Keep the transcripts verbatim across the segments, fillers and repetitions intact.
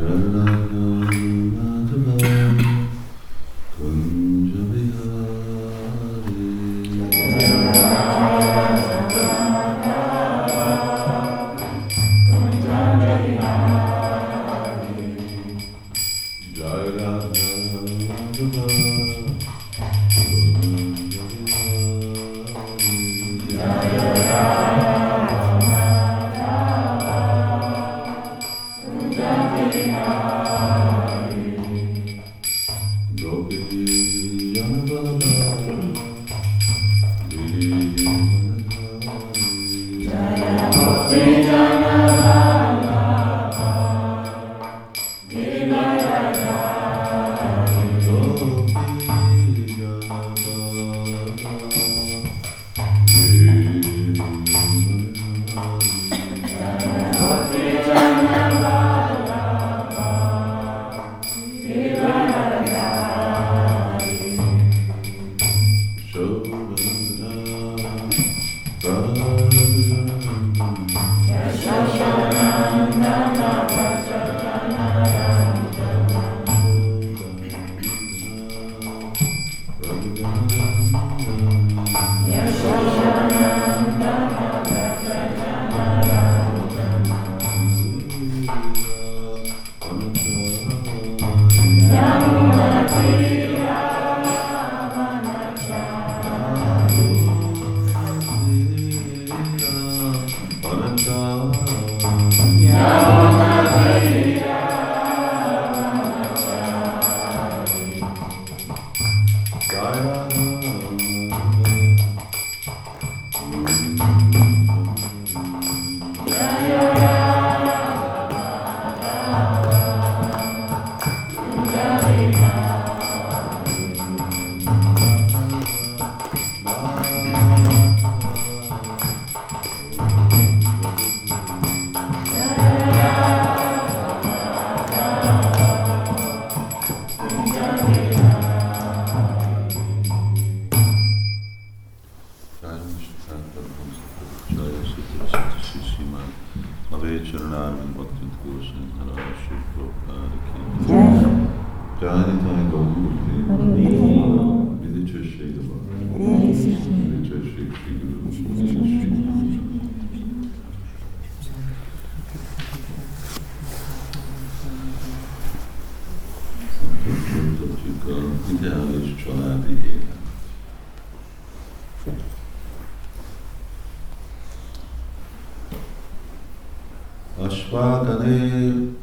Ashvagane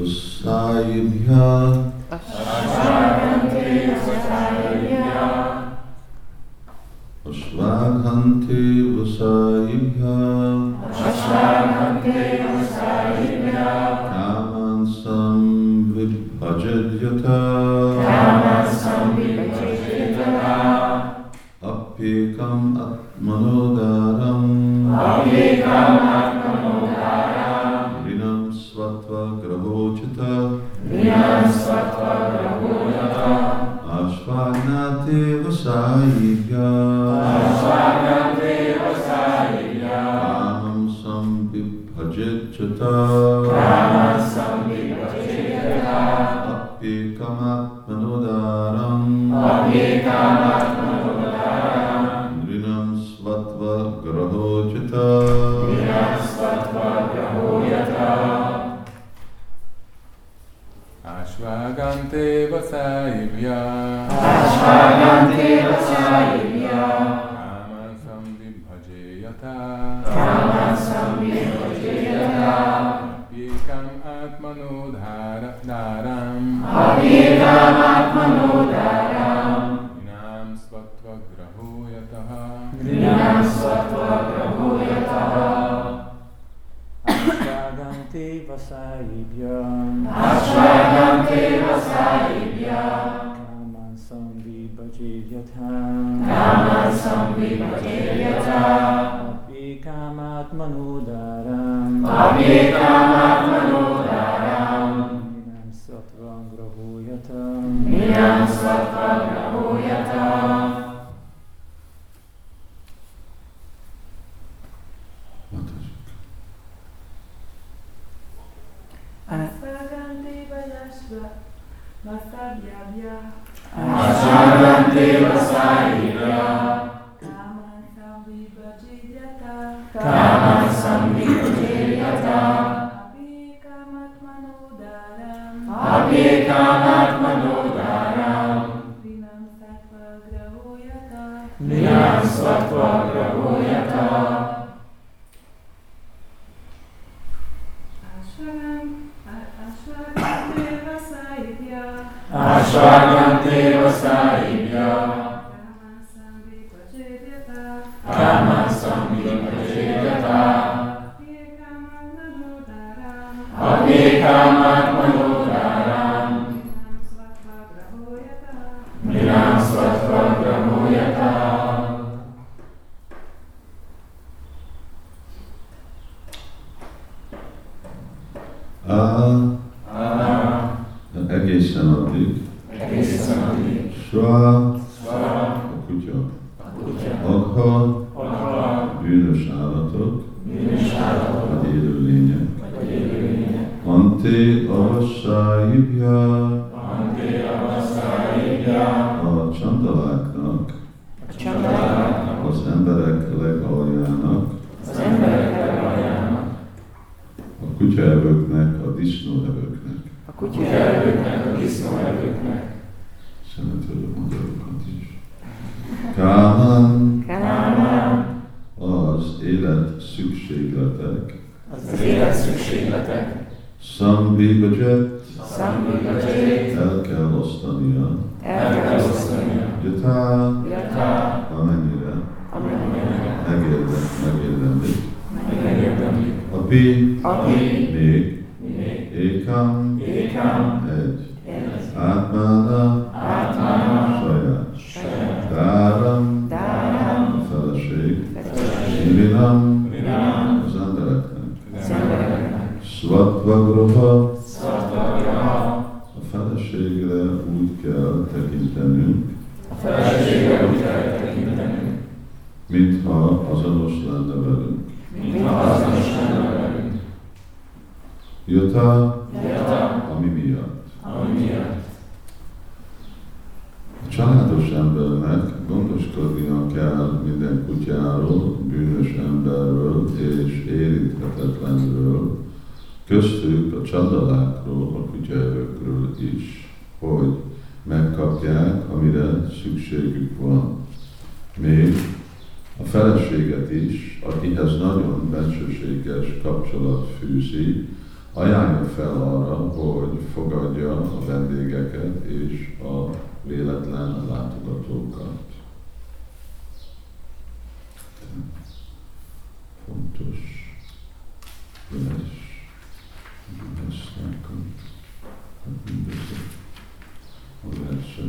Vasayibhya Ashvagante Vasayibhya Ashvagante Vasayibhya Ashvagante Vasayibhya Kaman Samvibhajadyata Kaman Samvibhajadyata Apyekam Atmanodaram Apyekam Atmanodaram Vinam Svatva Grahochita Vinam Svatva Grahochita Ashvagnate Vasayibhya Ashvagnate Vasayibhya Kamam Samvibhajadyata Kamam Samvibhajadyata Apyekam Atmanodaram Apyekam Atmanodaram Vinam Svatva Grahochita Vinam Svatva Grahochita Ashvagante Vasayibhya Ashvagante Vasayibhya Kaman Samvibhajeyata Kaman Samvibhajeyata Apyekam Atmanodaram Apyekam Atmanodaram Vinam Svatva Grahoyata Vinam Svatva Grahoyata Ashvagante Vasayibhya Ashvagante Vasayibhya Kaman Samvibhajeyata Kaman Samvibhajeyata Apyekam Atmanodaram Apyekam Atmanodaram Vinam Sattva Grahoyata Vinam Svatva Grahoyata Ashvagante Deva Sahibya. Kaman Samvibhajiyata. Kaman Samvibhajiyata. Abhikamat Manodaram. Abhikamat Manodaram. Vinam Sattva Grahoyata. Vinam Sattva Grahoyata. Ashwagam Ashwagam Deva Sahibya. Ashwagam Deva Sahibya. Kaman Samvibhajiyata. Kaman Samvibhajiyata. Abhikamat Manodaram. Abhikamat Manodaram. Vinam Sattva Grahoyata. Vinam Sattva Grahoyata. A egészen addig, Egészen addig. Sva, Sva. a kutya, A kutya. Agha, Agha. bűnös állatok, Bűnös állatok. vagy élőlények, Vagy élőlények. Ante Avasáibja, Ante Avasáibja. a csandaláknak, A családának. az emberek legaljának, Az emberek legaljának. a kutyaevőknek, a disznóevőknek. A kutyaevőknek, a disznóevőknek. Szeretőd a magyarokat is. Kámán, Kámán. az élet szükségletek, Az élet szükségletek. Szambibhajet, Szambhibhajét. el kell osztania, El kell osztania. Jatá, Jatá. amennyire Amennyire. megérdem, megérdemlik. Megérdemlik. A pi, Aki. még, Még. ékam, Ékám. egy, Egy. átmána, Átmána. saját, Saját. dáram, Dáram. feleség, Feleség. vinam, Vinam. az embereknek, Az embereknek. Svatvagroha, Szatvagraha. a feleségre úgy kell tekintenünk, A feleségre úgy kell tekintenünk, mintha azonos lenne velünk. mintha azonos lenne velünk. Jata, Jata. ami miatt. Ami miatt. A családos embernek gondoskodnia kell minden kutyáról, bűnös emberről és érinthetetlenről, köztük a csandalákról, a kutyaevőkről is, hogy megkapják, amire szükségük van. Még a feleséget is, akihez nagyon bensőséges kapcsolat fűzi, ajánlja fel arra, hogy fogadja a vendégeket és a véletlen látogatókat. Fontos. Üres. Üresnek a mindezek. A versek.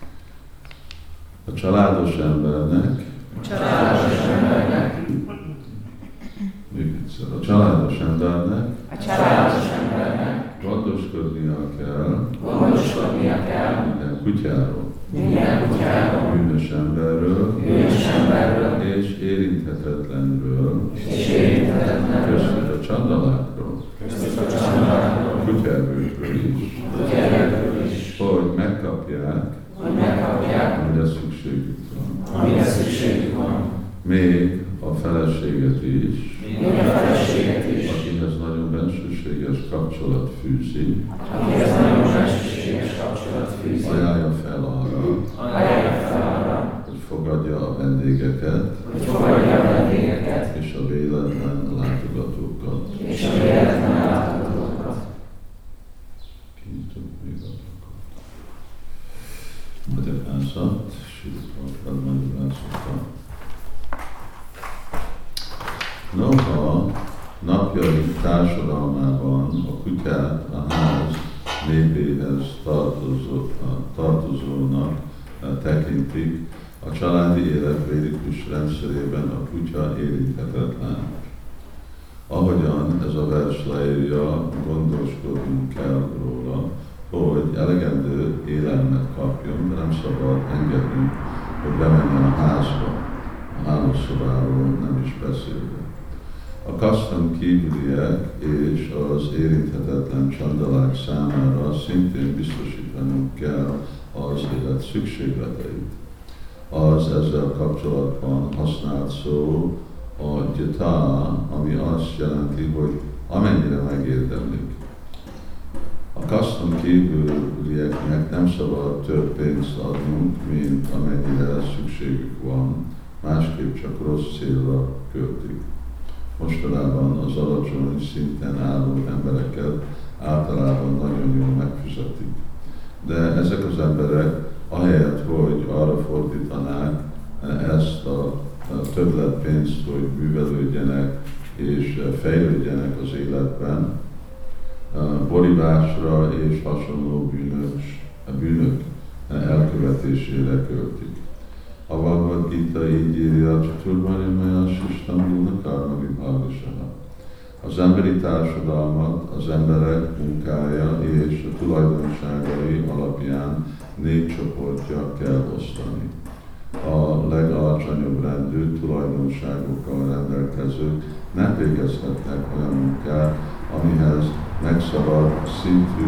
A családos embernek Családos embernek. még egyszer, a családos embernek A családos embernek. gondoskodnia kell Gondoskodnia kell. minden kutyáról, Minden kutyáról. bűnös emberről, Bűnös emberről. és érinthetetlenről, És érinthetetlenről. köztük a csandalákról, Köztük a családáról. kutyávőkről is, Kutyáról is. hogy megkapják, Hogy megkapják, amire szükségük van. amire szükségük van. Még a feleséget is, Még a feleséget is. akihez nagyon bensőséges kapcsolat fűzi, Akihez nagyon bensőséges kapcsolat fűzi. ajánlja fel arra, Ajánlja fel arra, hogy fogadja a vendégeket hogy fogadja a vendégeket. és a véletlen látogatókat. És a véletlen látogatókat. Kinyitok még azokat. Magyarázat, sőt, magyarázata. Noha napjaink társadalmában a kutyát a ház népéhez tartozó, tartozónak tekintik, a családi élet védikus rendszerében a kutya érinthetetlen. Ahogyan ez a vers leírja, gondoskodnunk kell róla, hogy elegendő élelmet kapjon, de nem szabad engedni, hogy bemenjen a házba, a hálószobáról nem is beszélve. A kasztam kívüliek és az érinthetetlen csandalák számára szintén biztosítanunk kell az élet szükségleteit. az ezzel kapcsolatban használt szó a yatha, ami azt jelenti, hogy amennyire megérdemlik. A kaszton kívülieknek nem szabad több pénzt adnunk, mint amennyire szükségük van, másképp csak rossz célra költik. Mostanában az alacsony szinten álló embereket általában nagyon jól megfizetik. De ezek az emberek ahelyett, hogy arra fordítanák ezt a többletpénzt, hogy művelődjenek és fejlődjenek az életben, borívásra és hasonló bűnök, bűnök elkövetésére költik. A Bhagavad Gita így írja, Csaturvarjamaya Sistam Karma Vibhagasaha. Az emberi társadalmat az emberek munkája és a tulajdonságai alapján négy csoportja kell osztani. A legalacsonyabb rendű tulajdonságokkal rendelkezők nem végezhetnek olyan munkát, amihez megszabad szintű,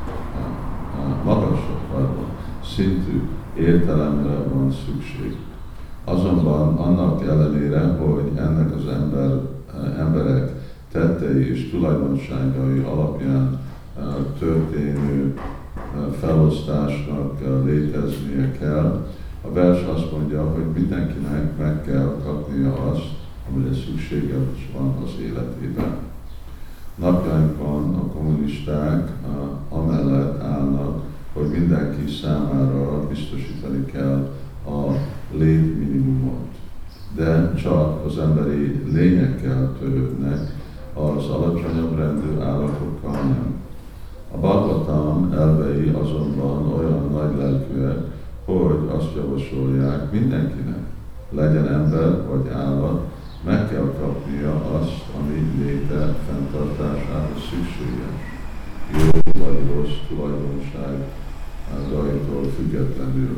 magasabb, pardon, szintű értelemre van szükség. Azonban annak ellenére, hogy ennek az ember, emberek tettei és tulajdonságai alapján történő felosztásnak léteznie kell, a vers azt mondja, hogy mindenkinek meg kell kapnia azt, amire szüksége van az életében. Napjainkban a kommunisták amellett állnak, hogy mindenki számára biztosítani kell a létminimumot. De csak az emberi lényekkel törődnek, az alacsonyabb rendű állatokkal nem. A Bhagavatam elvei azonban olyan nagy lelkűek, hogy azt javasolják mindenkinek, legyen ember vagy állat, meg kell kapnia azt, ami léte fenntartására szükséges. Jó vagy rossz tulajdonságaitól függetlenül.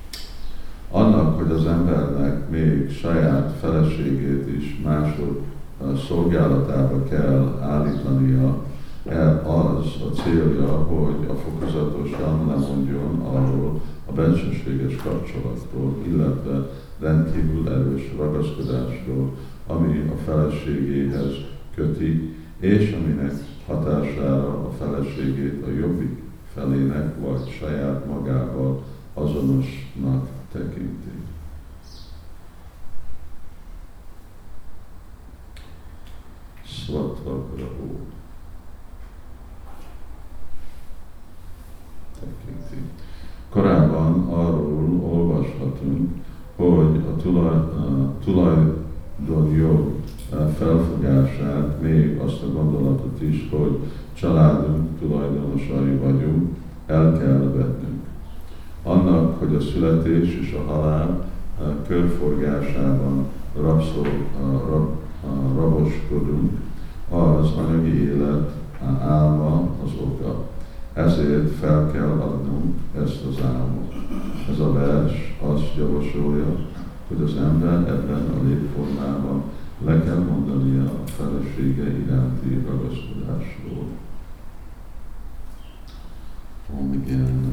Annak, hogy az embernek még saját feleségét is mások szolgálatába kell állítania, az a célja, hogy a fokozatosan lemondjon arról a bensőséges kapcsolattól, illetve rendkívül erős ragaszkodásról, ami a feleségéhez köti, és aminek hatására a feleségét a jobbik felének vagy saját magával azonosnak tekinti. Svatvagraho tekinti. Korábban arról olvashatunk, hogy a tulaj, tulajdonjog felfogását, még azt a gondolatot is, hogy családunk tulajdonosai vagyunk, el kell vetnünk. Annak, hogy a születés és a halál körforgásában rabszol, rab, raboskodunk, az anyagi élet álma az oka. Ezért fel kell adnunk ezt az álmot. Ez a vers azt javasolja, hogy az ember ebben a létformában le kell mondania a felesége iránti ragaszkodásról. Om igen.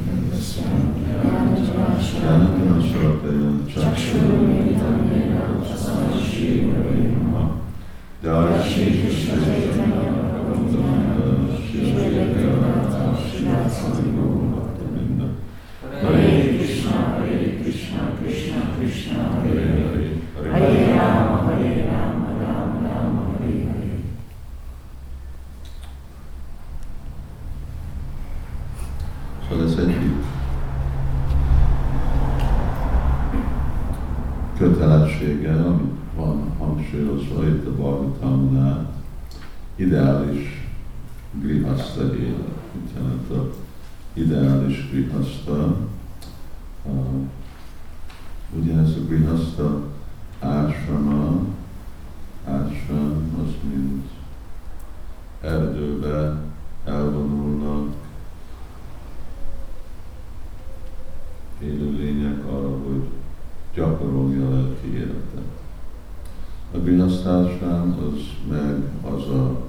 Jánatana Sartajan Csaksurumitaména Szanasívaréma Jai Shri Krishna Chaitanya Prabhupada Shri Advaita Srinatha Bhaktavinda Hare Krishna Hare Krishna Krishna Krishna Hare Hare Hare Rama Hare Rama Rama Rama Hare Hare. Szóval ez egyik kötelessége, amit van hangsúlyozva itt a Bhagavatamnál, ideális grihaszta élet. Mit jelent a ideális grihaszta? Uh, ugye ez a grihaszta ásrama, ásram, az mind erdőbe elvonulnak élőlények arra, hogy gyakorolja a lelki életet. A grihasztásrám az meg az a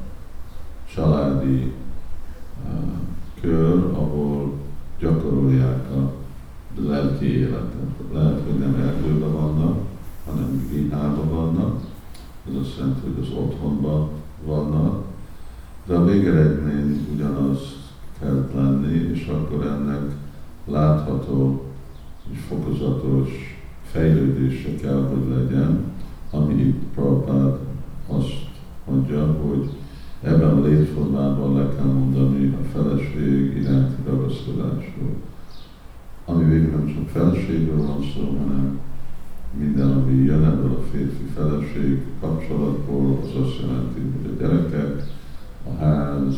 családi uh, kör, ahol gyakorolják a lelki életet. Lehet, hogy nem erdőben vannak, hanem Gihában vannak, ez azt jelenti, hogy az otthonban vannak, de a végeredmény ugyanaz kell lenni, és akkor ennek látható és fokozatos fejlődése kell, hogy legyen, ami itt Prabhupád azt mondja, hogy ebben a létformában le kell mondani a feleség iránti ragaszkodásról. Ami végül nem csak feleségről van szó, hanem minden, ami jön ebből a férfi-feleség kapcsolatból, az azt jelenti, hogy a gyerekek, a ház,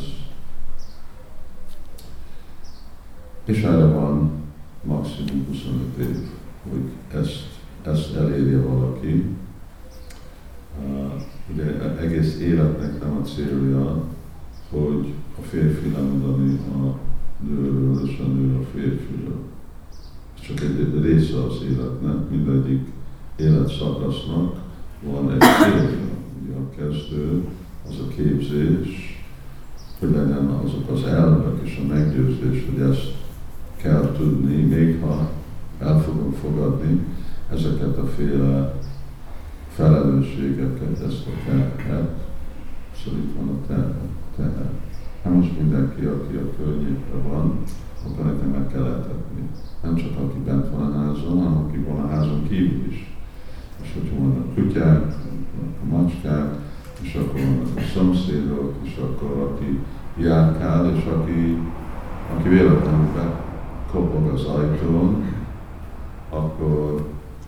és erre van maximum huszonöt év, hogy ezt, ezt elérje valaki. Uh, ugye egész életnek nem a célja, hogy a férfi lemondani a nőről, és a nő a férfiről. Ez csak egy része az életnek, mindegyik életszakasznak van egy célja. Ugye a kezdő, az a képzés, hogy legyen azok az elvek és a meggyőzés, hogy ezt kell tudni, még ha el fogom fogadni ezeket a féle felelősségeket, ezt a terhet, szóval itt van a terhet. terhet. Hát most mindenki, aki a környékre van, akkor nekem meg kell etetni. Nem csak aki bent van a házon, hanem aki van a házon kívül is. És hogyha vannak kutyák, a macskák, és akkor vannak a szomszédok, és akkor aki járkál, és aki, aki véletlenül bekopog az ajtón, akkor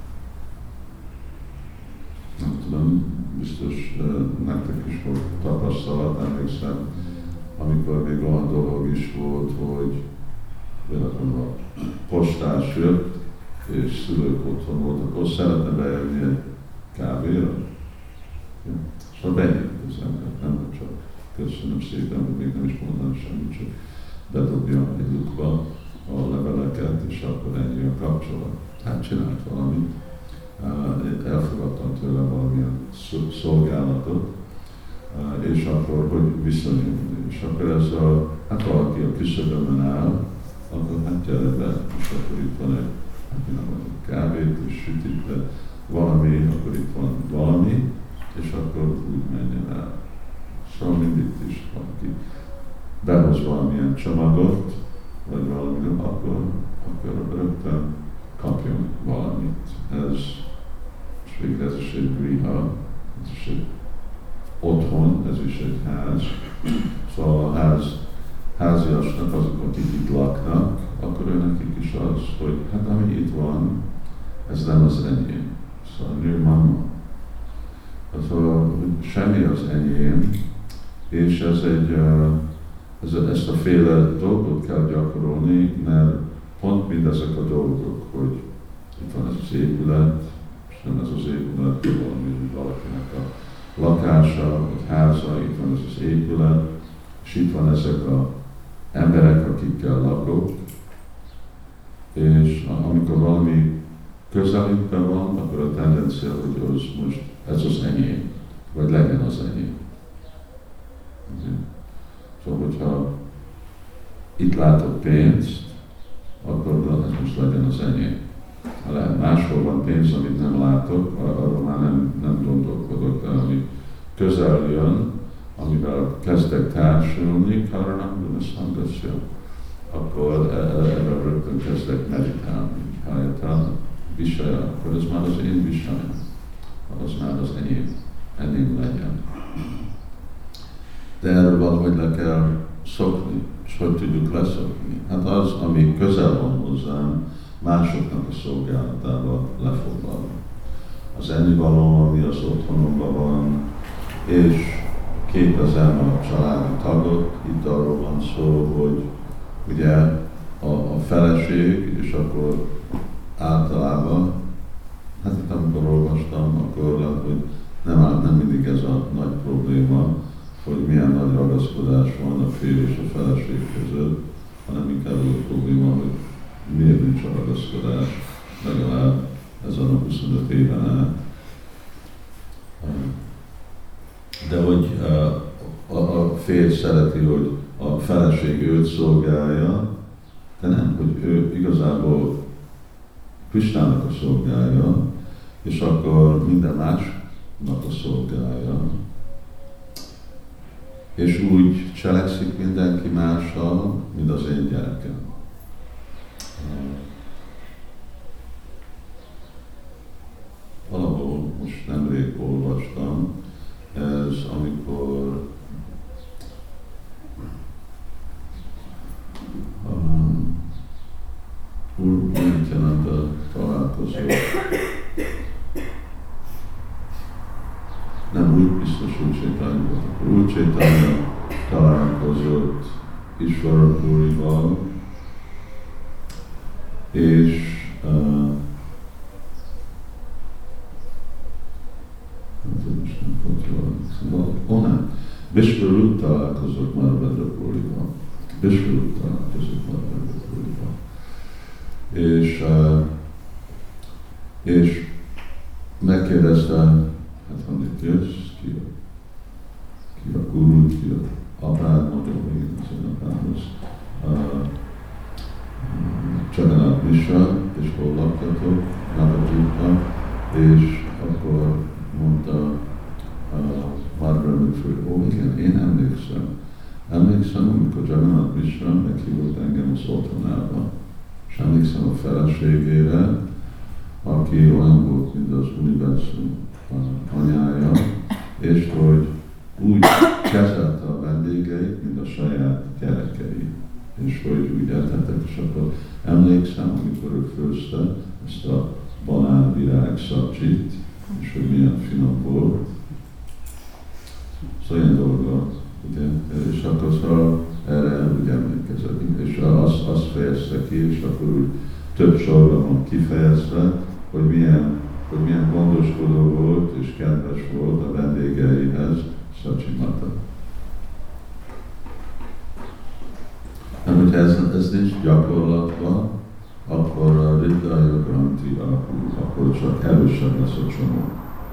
nem tudom, biztos nektek is volt tapasztalat, emlékszem, amikor még olyan dolog is volt, hogy véletlenül a postás jött, és szülők otthon voltak, akkor szeretne bejönni egy kávéra. Ja. Szóval bejött az ember, nem csak köszönöm szépen, hogy még nem is mondanám semmit, csak bedobja egy lyukba a leveleket, és akkor ennyi a kapcsolat. Hát csinált valamit. Elfogadtam tőle valamilyen szolgálatot, és akkor, hogy viszonyulni. És akkor ez a, hát valaki a küszöbömön áll, akkor hát gyere be, és akkor itt van egy, hát nem van kávét, és sütik le valami, akkor itt van valami, és akkor úgy menjen el. Szóval mindig is valaki behoz valamilyen csomagot, vagy valami, akkor, akkor rögtön kapjon valamit. Ez, és végre ez is egy griha, ez is egy otthon, ez is egy ház. Szóval a ház, háziasnak azok, akik itt laknak, akkor ő nekik is az, hogy hát ami itt van, ez nem az enyém. Szóval nő mama. Szóval semmi az enyém, és ez egy, ez, ezt a féle dolgot kell gyakorolni, mert pont mindezek a dolgok, hogy itt van ez az épület, és nem ez az épület, hogy valami valakinek a lakása, vagy háza, itt van ez az épület, és itt van ezek az emberek, akikkel lakok, és amikor valami közelükben van, akkor a tendencia, hogy az most ez az enyém, vagy legyen az enyém. Szóval, hogyha itt látok pénzt, akkor ez most legyen az enyém. Ha lehet máshol van pénz, amit nem látok, arról már nem, nem gondolkodok, de ami közel jön, amivel kezdek társulni, karanam, ezt nem lesz jó, akkor erre rögtön kezdek meditálni. Hájatán, viselja, akkor ez már az én viseljem, az már az enyém, enyém legyen. De erről valahogy le kell szokni, és hogy tudjuk leszokni? Hát az, ami közel van hozzám, másoknak a szolgálatába lefoglalva. Az ennivaló, ami az otthonomban van, és képezem a családi tagot, itt arról van szó, hogy ugye a, a feleség, és akkor általában, hát itt amikor olvastam, akkor lehet, hogy nem, nem mindig ez a nagy probléma, hogy milyen nagy ragaszkodás van a férj és a feleség között, hanem inkább az a probléma, hogy miért nincs a ragaszkodás, legalább ezen a huszonöt éven át. De hogy a, a férj szereti, hogy a feleség őt szolgálja, de nem, hogy ő igazából Krisnának a szolgája, és akkor minden másnak a szolgája. És úgy cselekszik mindenki mással, mint az én gyerekem. Valahol most nemrég olvastam, ez amikor um, Úr Nityananda találkozott. Nem úgy biztos Úr Chaitanya volt, akkor Úr Chaitanya találkozott Ishvara Purival, és uh, Szóval onnan Vishvarup találkozott Madhavendra Purival. Vishvarup találkozott Madhavendra Purival. És, uh, és megkérdezte, hát honnan jössz, ki a, ki a guru, ki a apád, mondja, hogy én az én apámhoz. Uh, Jagannath Mishra, és hol laktatok, Navadvipban, és akkor mondta uh, Madhavendra Puri, ó igen, én emlékszem. Emlékszem, amikor Jagannath Mishra meghívott engem az otthonába, és emlékszem a feleségére, aki olyan volt, mint az univerzum anyája, és hogy úgy kezelte a vendégeit, mint a saját gyerekei. És hogy úgy eltettek, és akkor emlékszem, amikor ő főzte ezt a banánvirág szabcsit, és hogy milyen finom volt. Szóval ilyen dolga, ugye, és akkor szóval erre úgy emlékezett, és azt, azt fejezte ki, és akkor úgy több sorban van kifejezve, hogy milyen, hogy milyen gondoskodó volt és kedves volt a vendégeihez Szachi Mata. Nem, hogyha ez, ez nincs gyakorlatban, akkor a Ridhaya Granthi akkor csak erősebb lesz a csomó.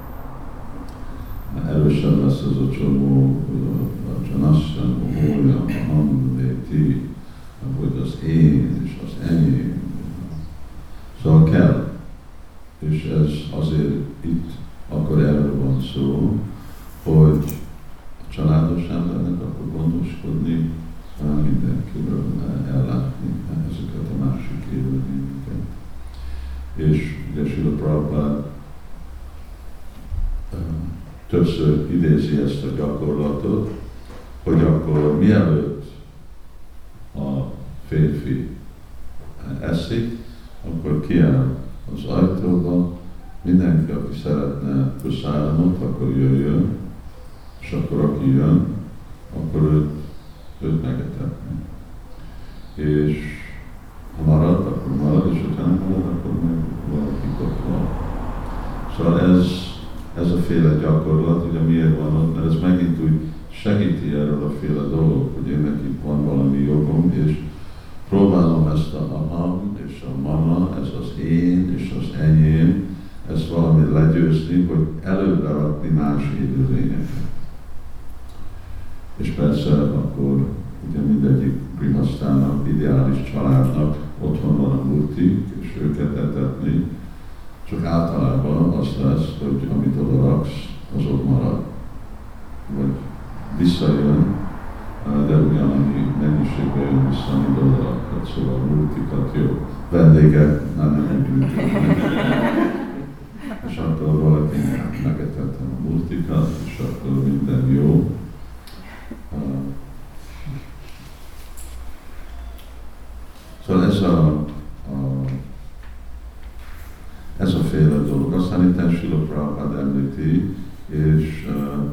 Erősebb lesz az a csomó, a Janasyan, a Hója, a Hamvéti, hogy az én és az enyém. Szóval kell. És ez azért itt akkor erről van szó, hogy a családos embernek akkor gondoskodni, mindenkiről ellátni ezeket a másik élőlényeket. És ugye Srila Prabhupád többször idézi ezt a gyakorlatot, hogy akkor mielőtt a férfi eszik, akkor kiáll az ajtóba, mindenki, aki szeretne prasadamot, akkor jöjjön, és akkor aki jön, akkor őt, őt megetetni. És ha marad, akkor marad, és utána marad, akkor meg valaki ott van. Szóval ez, ez a féle gyakorlat, ugye miért van ott, mert ez megint úgy segíti erről a féle dolog, hogy én neki van valami jogom, és próbálom ezt a aham és a mama, ez az én és az enyém, ezt valamit legyőzni, hogy előbbre rakni más élőlényeket. És persze akkor ugye mindegyik grihasztának, ideális családnak otthon van a murti, és őket etetni, csak általában az lesz, hogy amit oda raksz, az ott marad. Vagy visszajön, de ugyanannyi mennyiségben jön vissza, mint oda rakod, szóval multikat jó. Vendégek már nem úgy működnek. És akkor valaki megetettem a multikat, és akkor minden jó. Szóval ez a, a, ez a féle dolog. Aztán itt Srila Prabhupád említi, és uh,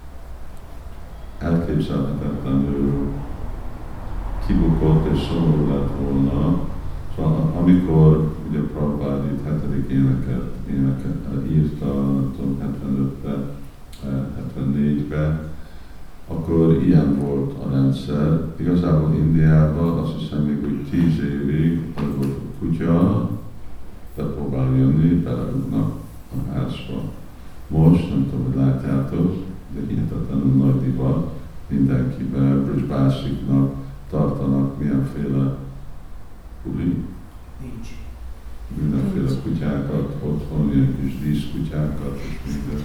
elképzelhetetlenül kibukott és szomorú lett volna. Szóval amikor ugye Prabhupád itt hetedik éneket, éneket írta, tudom, hetvenötben, hetvennégyben, akkor ilyen volt a rendszer. Igazából Indiában azt hiszem még úgy tíz évig volt a kutya, bepróbál jönni, belerúgnak a házba. Most, nem tudom, hogy látjátok, de hihetetlenül nagy divat, mindenkiben, Brisbásiknak tartanak milyenféle puli. Nincs. mindenféle kutyákat, otthon ilyen kis díszkutyákat, és minden.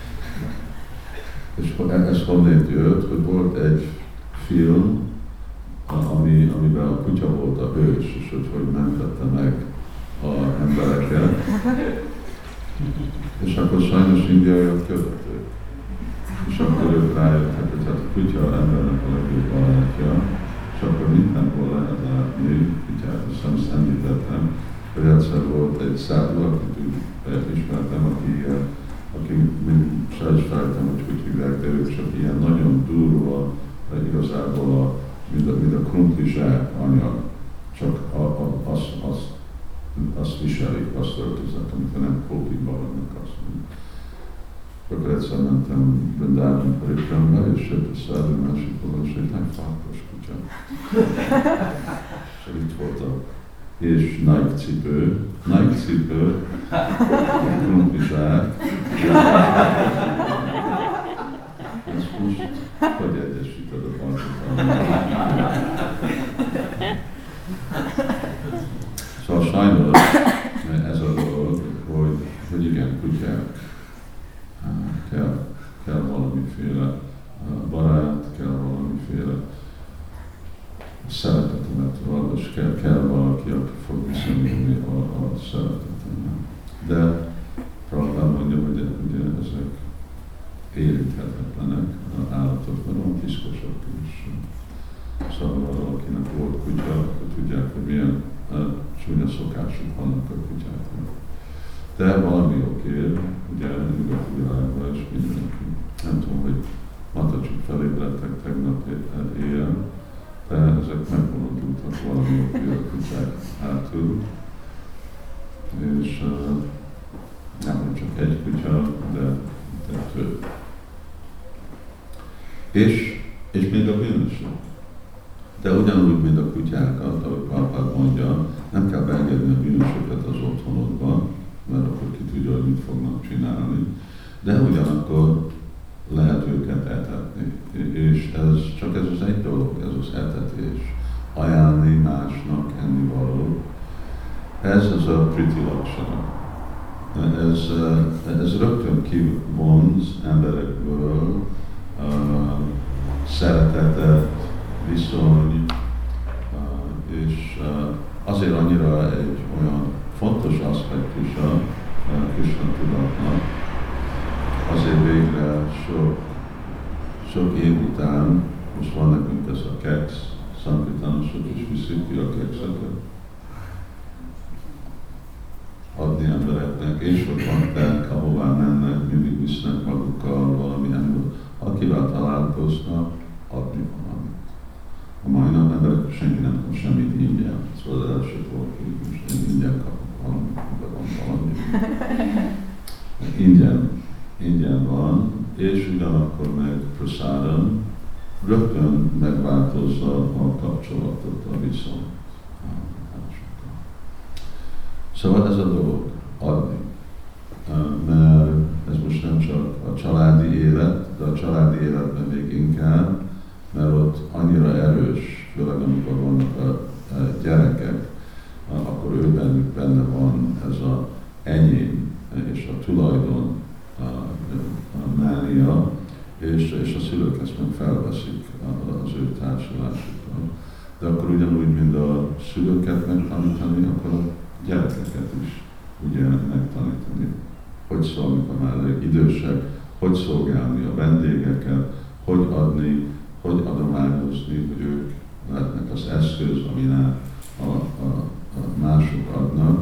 És ez honnét jött, hogy volt egy film, ami, amiben a kutya volt a hős, és hogy, hogy mentette meg az embereket. És akkor sajnos indiaiak követők. És akkor ők rájöttek, hogy hát a kutya az embernek a legjobb barátja, és akkor mindenhol lehet látni kutyát, és azt említettem, hogy egyszer volt egy szálló, akit úgy ismertem, aki, aki mind se is felejtem, hogy hogy hívják, de ő csak ilyen nagyon durva, igazából a, mint a, mint a krumplizsák anyag, csak a, a, azt, azt, azt viselik, azt öltöznek, amikor nem kópikban vannak, azt mondjuk. Akkor egyszer mentem Vrindában Parikramra, és jött a szálló másik oldalon, és egy nagy farkas kutya. És itt volt a és Nike cipő, Nike cipő, krumplizsák. Ezt most hogy egyesíted a farkakat? Szóval sajnos ez a dolog, hogy, hogy igen, kutyák, kell, kell valamiféle barát, kell valamiféle szeretetemet van, és kell, kell valaki, aki fog viszonyulni a, a szeretetemnek. De Prabhupád mondja, hogy ugye ezek érinthetetlenek állatok, mert olyan piszkosak is. Szóval valakinek volt kutya, akkor tudják, hogy milyen uh, csúnya szokások vannak a kutyáknak. De valami oké, ugye nyugati világban is mindenki. Nem tudom, hogy Matacsik felébredtek tegnap éjjel, de ezek megvonultak valami oké a kutyák hátul. És uh, nem csak egy kutya, de, de több. És, és még a bűnösök. De ugyanúgy, mint a kutyákat, ahogy Prabhupád mondja, nem kell beengedni a bűnösöket az otthonodba, mert akkor ki tudja, hogy mit fognak csinálni, de ugyanakkor lehet őket etetni. És ez, csak ez az egy dolog, ez az etetés. Ajánlni másnak ennivaló. Ez az a priti laksana. Ez, ez rögtön kivonz emberekből uh, szeretetet, viszony, uh, és uh, azért annyira egy olyan fontos aspektusa uh, Krishna tudatnak, azért végre sok, sok év után, most van nekünk ez a keks, szankritánosok is viszik ki a kekszeket, adni embereknek, és hogy van tenk, ahová mennek, mindig visznek magukkal valamilyen, akivel találkoznak, adni valamit. A mai nap emberek senki nem tud semmit ingyen, szóval az első volt, hogy most én ingyen kapok valamit, de van valami. Ingyen, ingyen van, és ugyanakkor meg prasádam rögtön megváltozza a kapcsolatot, a viszont. Szóval ez a dolog, adni. Mert ez most nem csak a családi élet, de a családi életben még inkább, mert ott annyira erős, főleg amikor vannak a gyerekek, akkor ő bennük benne van ez a enyém és a tulajdon a, a mánia, és, és a szülők ezt meg felveszik az ő társulásukkal. De akkor ugyanúgy, mint a szülőket megtanítani, akkor a gyerekeket is ugye megtanítani, hogy szól, amikor már idősek, hogy szolgálni a vendégeket, hogy adni, hogy adományozni, hogy ők lehetnek az eszköz, amin a, a, a mások adnak.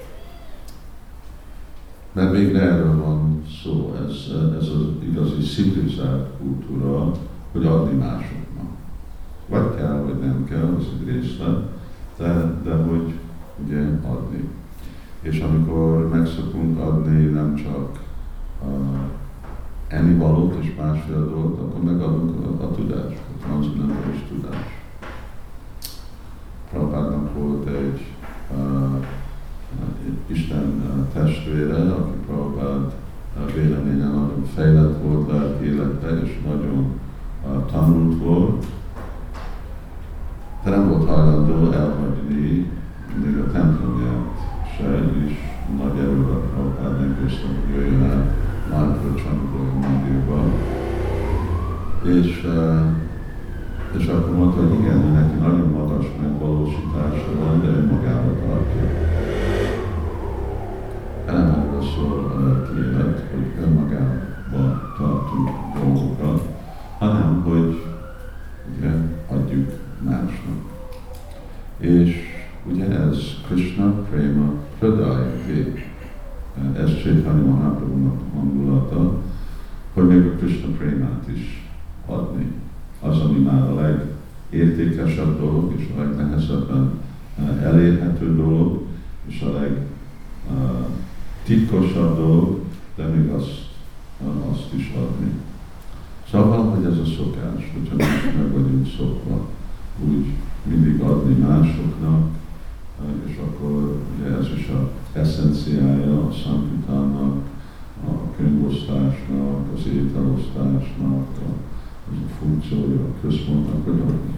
Mert végre erről van szó, ez, ez az igazi civilizált kultúra, hogy adni másoknak. Vagy kell, vagy nem kell, az egy részlet, de, de hogy ugye adni. És amikor megszokunk adni nem csak uh, ennivalót és másfél dolgot, akkor megadunk a, a tudást, a transzcendentális tudás. Prabhupádnak volt egy uh, Isten uh, testvére, aki Prabhupád uh, véleményen nagyon fejlett volt lelki életben, és nagyon uh, tanult volt, de nem volt hajlandó elhagyni még a templomját is nagy erővel Prabhupád meggyőzte, hogy jöjjön el Mádhava Chandra Mandirba. És, és akkor mondta, hogy igen, neki nagyon magas megvalósítása van, de önmagába tartja. Elemelve szól ki élet, hogy önmagában tartunk dolgokat, hanem hogy ugye, adjuk másnak. És ugye ez Krishna Prema Pradayate, ez Chaitanya Mahaprabhunak hangulata, hogy még a Krishna Prémát is adni. Az, ami már a legértékesebb dolog, és a legnehezebben elérhető dolog, és a legtitkosabb dolog, de még azt, azt is adni. Szóval, hogy ez a szokás, hogyha meg vagyunk szokva, úgy mindig adni másoknak, és akkor ugye ez is az eszenciája a Sankirtannak, a könyvosztásnak, az ételosztásnak, a, az a funkciója a központnak, hogy adni.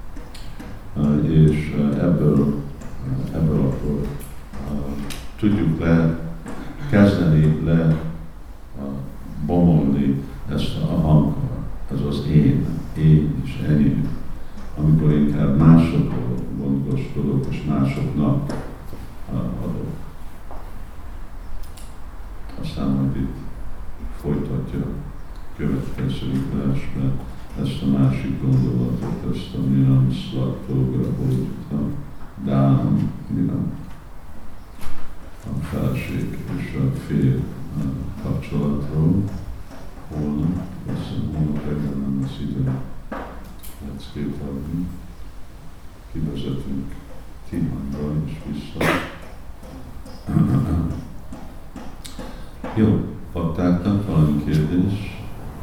És ebből, ebből akkor tudjuk le kezdeni, le bomolni ezt a hankar, ez az én, én és enyém, amikor inkább másokról gondoskodok, és másoknak adok. Aztán majd itt folytatja következő versbe ezt a másik gondolatot, ezt a minam szlattógra hódítam, dánam, minam, a felség és a fél kapcsolatról. Holnap, azt hiszem, holnap reggel nem lesz idő leckét adni. Kivezetünk Timánra és vissza. Jó, paktáknak valami kérdés?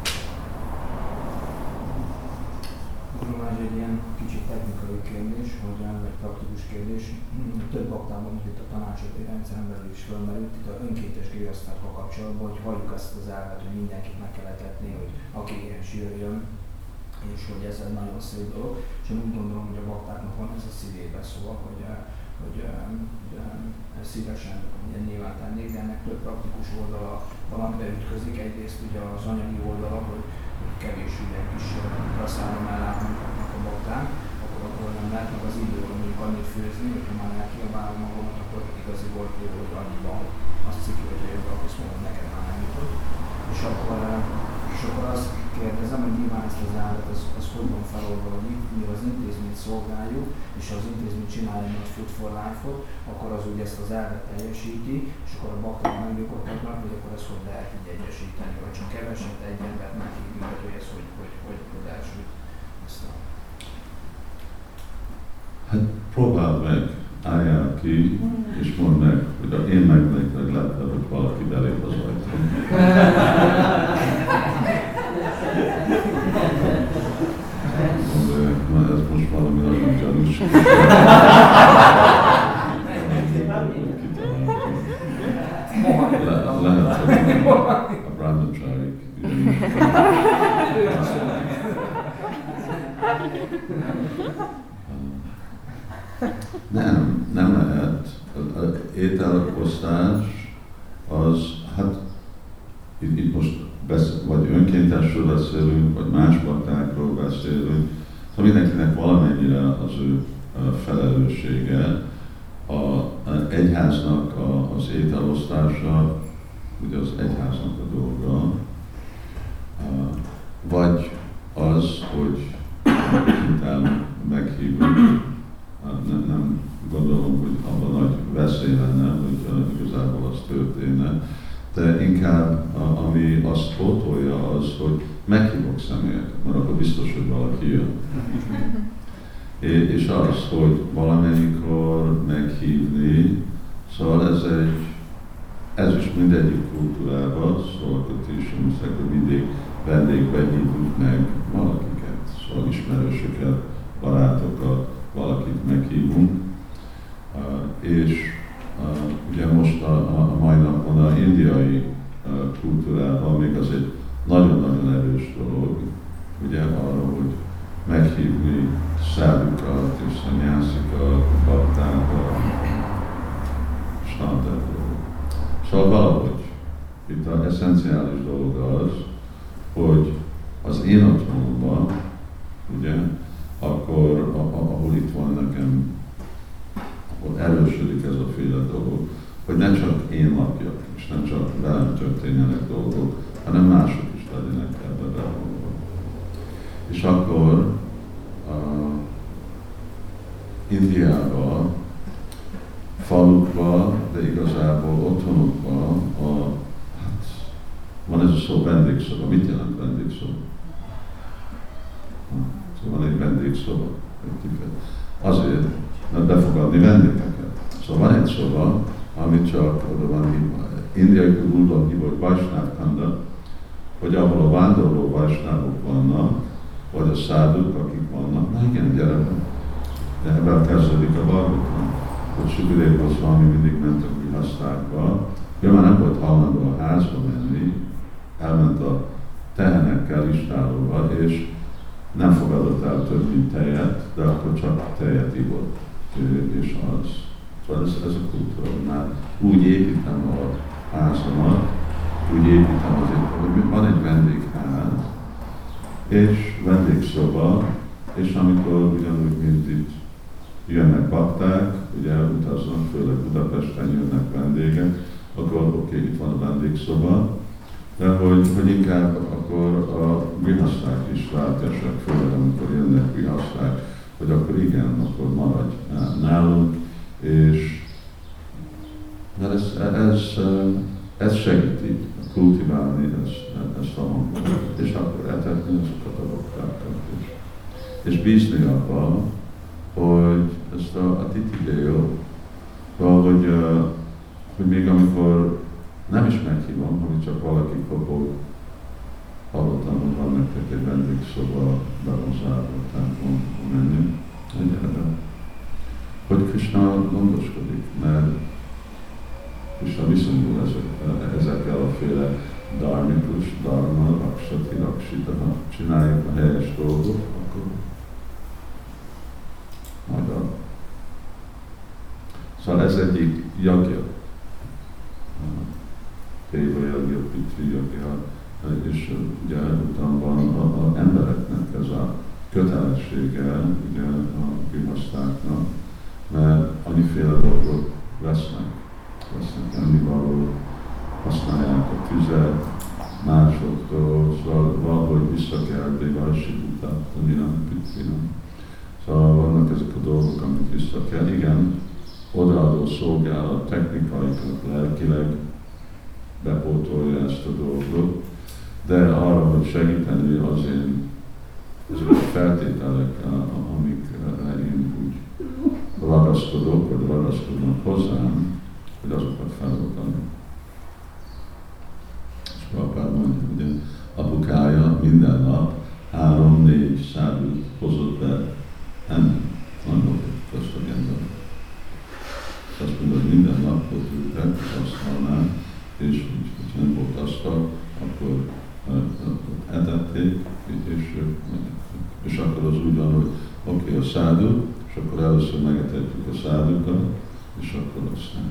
Van egy ilyen kicsit technikai kérdés, vagy egy praktikus kérdés. Több baktában itt a tanácsadói rendszeren belül is felmerült, itt a önkéntes giriasztákkal kapcsolatban, hogy halljuk ezt az elvet, hogy mindenkit meg kell etetni, hogy aki éhes jöjjön, és hogy ez egy nagyon szép dolog. És én úgy gondolom, hogy a baktáknak van ez a szívébe, szóval, hogy, hogy, hogy szívesen nyilván tennék, de ennek több praktikus oldala valamiben ütközik. Egyrészt ugye az anyagi oldala, hogy kevés ügyek is kaszállom ellátnak a bakták, akkor akkor nem lehet meg az idő, hogy mondjuk annyit főzni, hogyha már elkiabálom magamat, akkor igazi volt jó, hogy annyiban azt cikli, hogy jövő, akkor azt mondom, neked már nem jutott. És akkor, és akkor azt kérdezem, hogy nyilván ezt az állat, az, az hogy van feloldva, hogy mi az intézményt szolgáljuk, és ha az intézmény csinálja egy Food for Life-ot, akkor az úgy ezt az elvet teljesíti, és akkor a bakták megnyugodhatnak, hogy akkor ezt hogy lehet így egyesíteni, vagy csak keveset egy embert meghívni, hogy ez hogy, hogy, hogy, hogy elsőt ezt a... Hát próbáld meg, álljál ki, és mondd meg, hogy én megmegyek leglepebb, hogy valaki belép az ajtón. Na, ez most valami nagyon gyanús. Le, lehet, hogy a brahmacsárik. Nem, nem lehet. Az ételosztás az, hát itt, itt most besz, vagy önkéntesről beszélünk, vagy más baktákról beszélünk, szóval mindenkinek valamennyire az ő felelőssége. Az egyháznak a, az ételosztása, ugye az egyháznak a dolga, vagy az, hogy utána meghívunk. Nem, nem gondolom, hogy abban nagy veszély lenne, hogy igazából az történne, de inkább a, ami azt pótolja az, hogy meghívok személyeket, mert akkor biztos, hogy valaki jön. És az, hogy valamennyikkor meghívni, szóval ez egy, ez is mindegyik kultúrában, szóval hogy is mondják, hogy mindig vendégbe hívunk meg valakiket, szóval ismerősöket, barátokat, valakit meghívunk. Uh, és uh, ugye most a, a, a mai napon a indiai uh, kultúrában még az egy nagyon-nagyon erős dolog, ugye arra, hogy meghívni szádukat és szanyászikat, baktákat, standardról. Szóval valahogy itt az eszenciális dolog az, hogy az én otthonomban, ugye, akkor, ahol itt van nekem, ahol erősödik ez a féle dolog, hogy ne csak én lakjak, és nem csak velem történjenek dolgok, hanem mások is legyenek ebbe bevonva. És akkor uh, Indiában, falukban, de igazából otthonukban a, hát, van ez a szó vendégszoba. Mit jelent vendégszoba? Szóval van egy vendégszoba. Azért, mert befogadni vendégeket. Szóval van egy szoba, amit csak oda van hívva. Indiai kultúrban hívva, hogy Vaisnáv Kanda, hogy ahol a vándorló vajsnávok vannak, vagy a száduk, akik vannak. Na igen, gyere be. De ebben kezdődik a Bhagavatam, hogy Sukadeva Goswami mindig ment a grihasztákba. Ő már nem volt hajlandó a házba menni, elment a tehenekkel, istálóval, és nem fogadott el több, mint tejet, de akkor csak tejet ivott, és az. Szóval ez, ez a kultúra, hogy már úgy építem a házamat, úgy építem azért, hogy van egy vendégház, és vendégszoba, és amikor ugyanúgy, mint itt jönnek bakták, ugye utaznak, főleg Budapesten jönnek vendégek, akkor oké, okay, itt van a vendégszoba, de hogy, hogy inkább akkor a grihaszták is váltesek, főleg amikor jönnek grihaszták, hogy akkor igen, akkor maradj nálunk, és de ez, ez, ez segíti kultiválni ezt, ezt a hangot, és akkor etetni azokat a baktákat is. És bízni abban, hogy ezt a, a titidéó, hogy, uh, hogy még amikor nem is meghívom, hogy csak valaki kopog, hallottam, hogy van nektek egy vendégszoba, be van zárva a templom, menni, hogy Krishna gondoskodik, mert Krishna viszonyul ezek, ezekkel a féle dharmikus, dharma, raksati, raksita, ha csinálják a helyes dolgot, akkor maga. Szóval ez egyik jagja. Téva jagja, pitvi jagja, és ugye utána van az embereknek ez a kötelessége, ugye a grihasztáknak, mert annyiféle dolgot vesznek, vesznek ennivalót, használják a tüzet másoktól, szóval valahogy vissza kell bévársi után, nem pitvinam. Szóval vannak ezek a dolgok, amit vissza kell. Igen, odaadó szolgálat technikaikat lelkileg bepótolja ezt a dolgot, de arra, hogy segíteni az én ezek a feltételek, amikre én úgy ragaszkodok, vagy ragaszkodnak hozzám, hogy azokat feloldani. És Prabhupád mondja, hogy apukája minden nap három-négy szádút hozott be enni. Nem volt egy köztagenda. Azt mondja, hogy minden nap ott ültek, asztalnál, és ha nem volt asztal, akkor etették, és, és akkor az úgy van, hogy oké, okay, a szádu, és akkor először megetetjük a szádukat, és akkor aztán.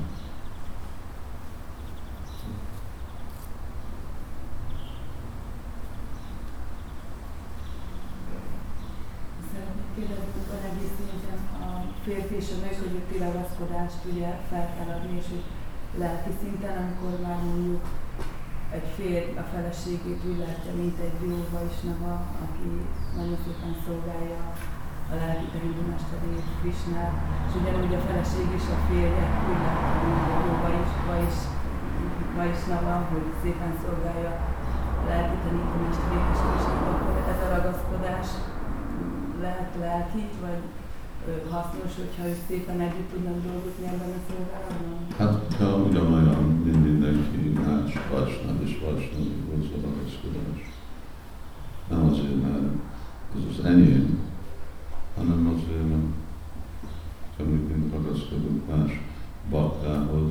Szeretnék kérdezni, hogy egész szinten a férfi és a nők közötti ragaszkodást ugye fel kell adni, és hogy lelki szinten, amikor már mondjuk egy férj a feleségét úgy látja, mint egy jó vaisnava, aki nagyon szépen szolgálja a lelki terindulásterét, Krishnát, és ugyanúgy a feleség is a férje úgy látja, mint egy jó vais, vaisnava, hogy szépen szolgálja a lelki terindulásterét és Krishnát, akkor ez a ragaszkodás lehet lelki, vagy hasznos, hogyha ők szépen együtt tudnak dolgozni ebben a szolgálatban? Hát, ha ugyanolyan, mint mindenki más, Vaisnav és Vaisnav hozzá ragaszkodás. Nem azért, mert ez az enyém, hanem azért, mert ugyanúgy, mint ragaszkodunk más baktához.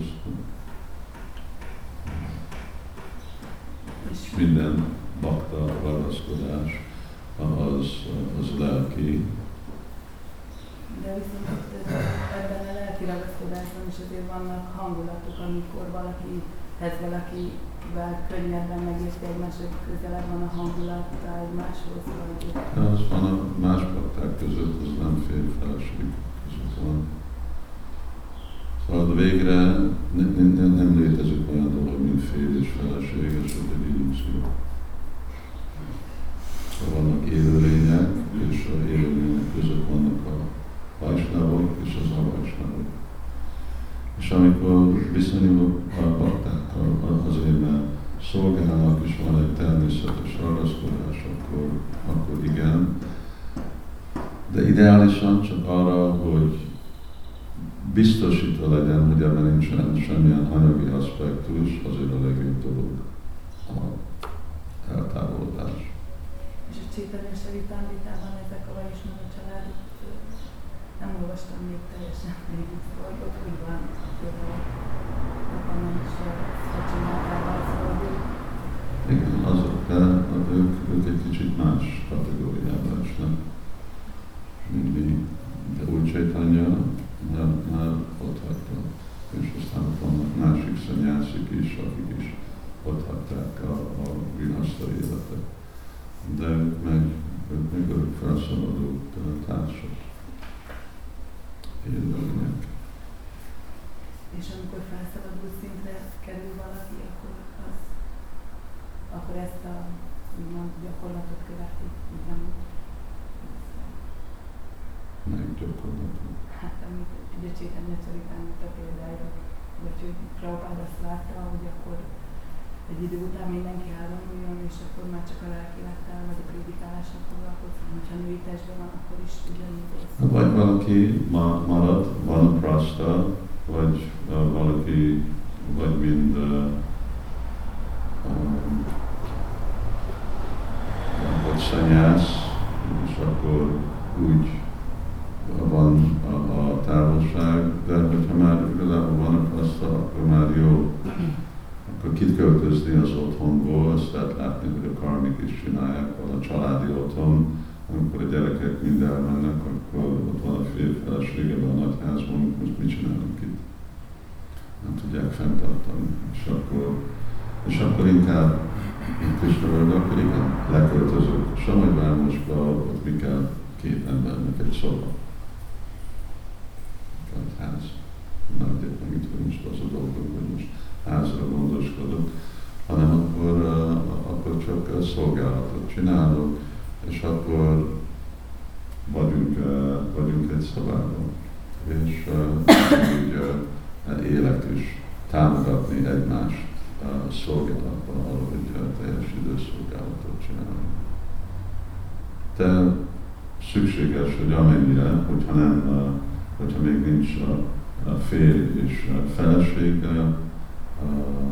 És minden bakta ragaszkodás az, az lelki, De viszont itt ebben a lelki ragaszkodásban is azért vannak hangulatok, amikor valakihez valakivel könnyebben megérti egymás, hogy közelebb van a hangulata egymáshoz, vagy... De az van a más bakták között, az nem férj-feleség között van. Szóval végre nem, nem, nem létezik olyan dolog, mint férj és feleség, ez csak egy illúzió. Szóval vannak élőlények, és az élőlények között vannak a vajsnavok és az avajsnavok. És amikor viszonyulok a baktákkal, azért mert szolgálnak, és van egy természetes ragaszkodás, akkor, akkor igen. De ideálisan csak arra, hogy biztosítva legyen, hogy ebben nincsen semmilyen anyagi aspektus, azért a legjobb dolog a eltávolodás. És a Chaitanya Charitamritában ezek a vajsnava családok, nem olvastam még teljesen végig, szóval ott úgy van, például Rapanan és a Szacsinátával, szóval igen, azok, de ők, ők egy kicsit más kategóriában esnek, mint mi. De új Chaitanya már, már ott hagyta, és aztán ott vannak másik szanyászik is, akik is ott hagyták a, a grihaszta életet. De ők meg, ők meg ők felszabadult társak. Élőlények. És amikor felszabadult szintre kerül valaki, akkor, az, akkor ezt a úgymond gyakorlatot követi, ugyanúgy. Melyik gyakorlatot? Hát amit ugye Chaitanya Charitamrita a példája, vagy hogy Prabhupád azt látta, hogy akkor egy idő után mindenki állandóan, és akkor már csak a lelkélettel vagy a prédikálással foglalkozik, hogyha női testben van, akkor is ugyanúgy ész. Vagy valaki ma, marad, van a praszta, vagy uh, valaki, vagy mind uh, um, vagy szanyász, és akkor úgy van a, a távolság, de hogyha már igazából van a praszta, akkor már jó. Akkor kiköltözni az otthonból, azt lehet látni, hogy a karmik is csinálják, van a családi otthon, amikor a gyerekek mind elmennek, akkor ott van a férj felesége a nagyházban, most mit csinálunk itt? Nem tudják fenntartani. És akkor, és akkor inkább, mint Krishna vagy, akkor igen, leköltözök Samajvármosba, ott mi kell két embernek egy szoba. Egy ház. Nem értem itt, hogy most az a dolgok, hogy most házra gondoskodok, hanem akkor, uh, akkor csak uh, szolgálatot csinálok, és akkor vagyunk, uh, vagyunk egy szobában, és uh, úgy uh, élek is támogatni egymást uh, szolgálatban, arra, hogy uh, teljes időszolgálatot csinálunk. De szükséges, hogy amennyire, hogyha nem, uh, hogyha még nincs a, a férj és a felesége, Uh,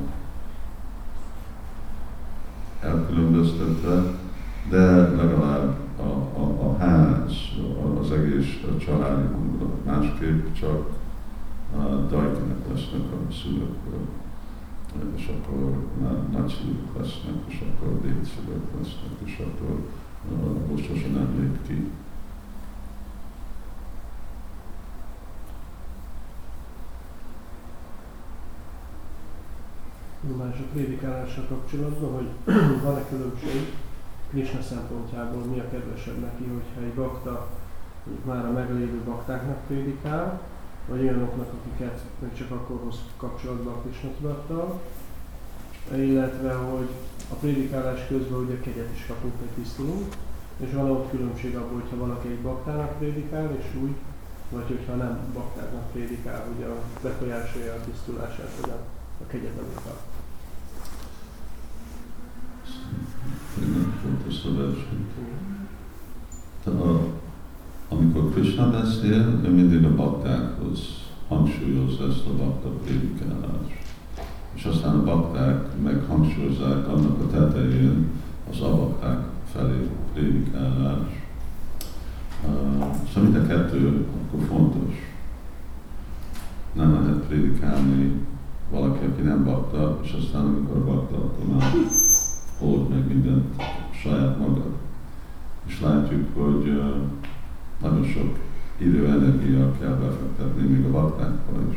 elkülönböztetve, de legalább a, a, a ház, az egész a családi hangulat. Másképp csak uh, dajkinek lesznek a szülőkből, és akkor már nagyszülők lesznek, és akkor dédszülők lesznek, és akkor uh, most sosem nem lép ki. Más a prédikálással kapcsolatban, hogy van-e különbség Krishna szempontjából, mi a kedvesebb neki, hogyha egy bakta már a meglévő baktáknak prédikál, vagy olyanoknak, akiket még csak akkor hoz kapcsolatban a Krishna tudattal, illetve hogy a prédikálás közben ugye kegyet is kapunk, hogy tisztulunk, és van ott különbség abból, hogyha valaki egy baktának prédikál, és úgy, vagy hogyha nem baktáknak prédikál, hogy a befolyásolja a tisztulását, vagy a, a kegyet, amit kap. Nem fontos a verseny. Amikor Krishna beszél, ő mindig a baktákhoz hangsúlyozza ezt a bakta prédikálást. És aztán a bakták meg hangsúlyozzák annak a tetején az abakták felé prédikálás. Szóval mind a kettő akkor fontos. Nem lehet prédikálni valaki, aki nem bakta, és aztán amikor bakta, akkor már hold meg mindent saját magad. És látjuk, hogy uh, nagyon sok idő, energia kell befektetni, még a baktákban is.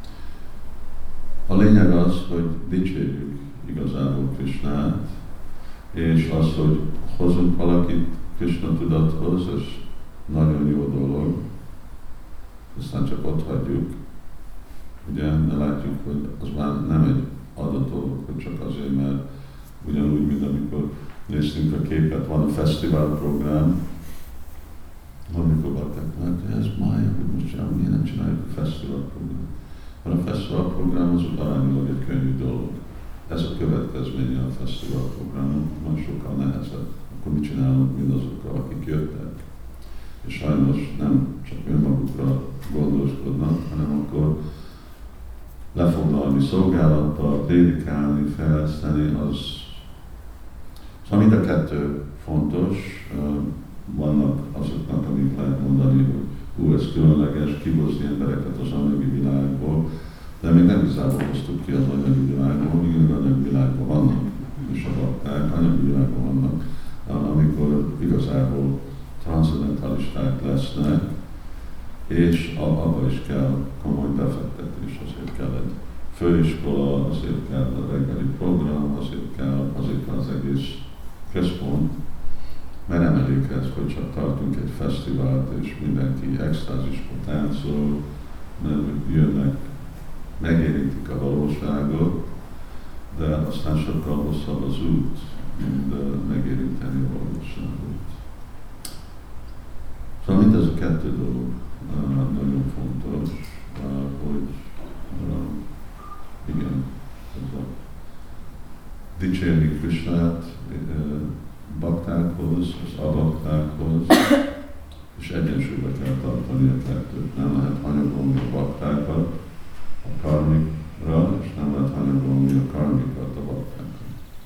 A lényeg az, hogy dicsérjük igazából Krisnát, és az, hogy hozunk valakit Krishna tudathoz, ez nagyon jó dolog, aztán csak ott hagyjuk. Ugye, de látjuk, hogy az már nem egy adott dolog, hogy csak azért, mert ugyanúgy, mint amikor néztünk a képet, van a fesztivál program, amikor bakták, hogy ez mája, hogy most csinálunk, miért nem csináljuk a fesztivál program. Mert a fesztivál program az arányilag egy könnyű dolog. Ez a következménye a fesztivál programon, van sokkal nehezebb. Akkor mit csinálunk mindazokkal, akik jöttek? És sajnos nem csak önmagukra gondoskodnak, hanem akkor lefoglalni szolgálattal, prédikálni, fejleszteni, az... Szóval mind a kettő fontos. Vannak azoknak, amik lehet mondani, hogy hú, ez különleges, kihozni embereket az anyagi világból, de még nem igazából hoztuk ki az anyagi világból, még anyagi világban vannak, és a bakták anyagi világban vannak, amikor igazából transzendentalisták lesznek, és abba is kell komoly befektetés, azért kell egy főiskola, azért kell a reggeli program, azért kell, azért kell az egész központ, mert nem elég ez, hogy csak tartunk egy fesztivált, és mindenki extázisba táncol, mert jönnek, megérintik a valóságot, de aztán sokkal hosszabb az út, mint megérinteni a valóságot. Szóval mind ez a kettő dolog nagyon fontos, hogy igen, ez a dicsérni Krisnát baktákhoz, az abaktákhoz, és egyensúlyba kell tartani a kettőt. Nem lehet hanyagolni a baktákat a karmikra, és nem lehet hanyagolni a karmikat a baktákra.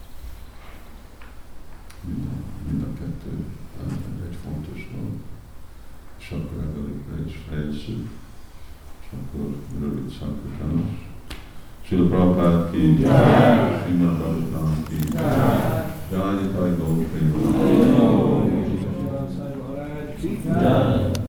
Mind, mind a kettő egy fontos dolog. És akkor ebből is fejezzük, és akkor rövid szankutánus. Srila Prabhupád ki, Srimad Bhagavatam ki, Jai Nitai Gaur Prema.